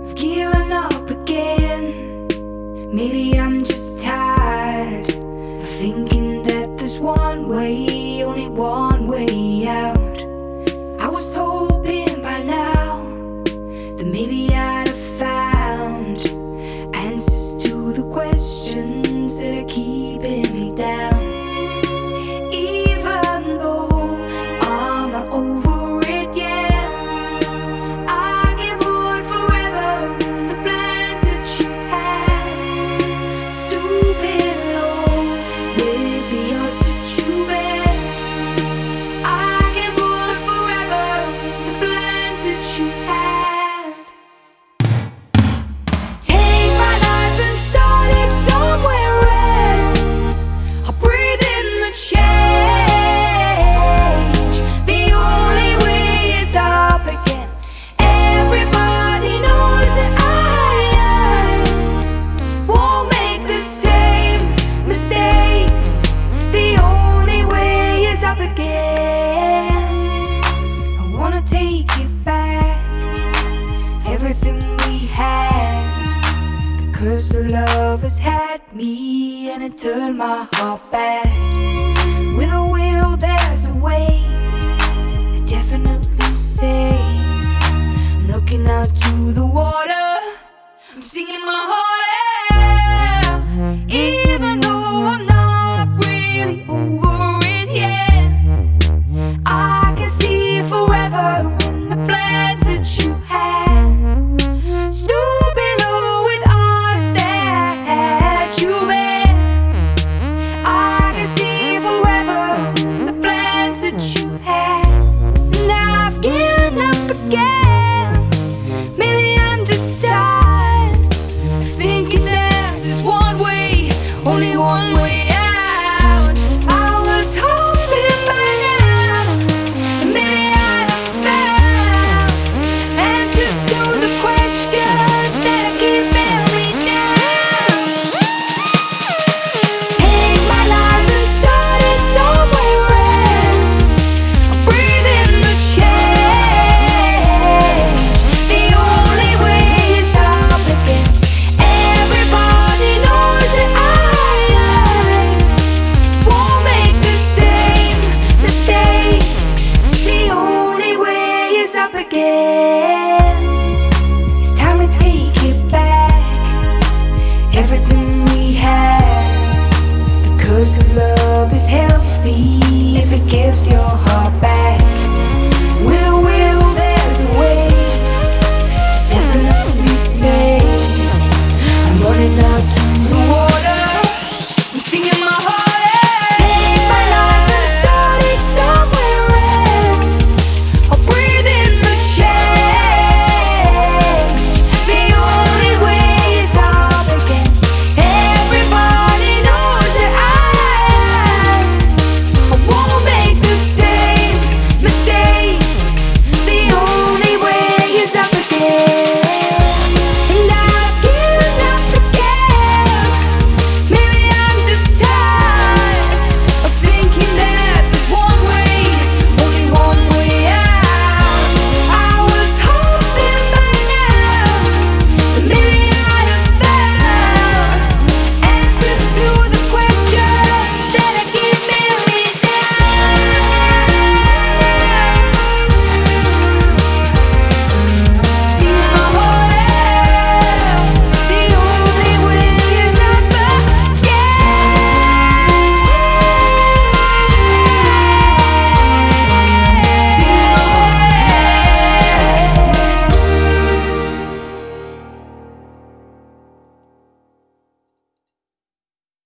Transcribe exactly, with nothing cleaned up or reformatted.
I've given up again. Maybe I'm just tired of thinking that there's one way, only one way out. I was hoping by now that maybe I'd have found answers to the questions that are keeping me down. Even though I'm not over it yet, I get bored forever in the plans that you had. Stooping low with the odds that you bet. I get bored forever in the plans that you had. Take my life and start it somewhere else. I'll breathe in the change. The only way is up again. Everybody knows that I won't make the same mistakes. The only way is up again. I wanna take it back, everything we had. The curse of love has had me, and it turned my heart back. With a will, there's a way. I definitely say I'm looking out to the water.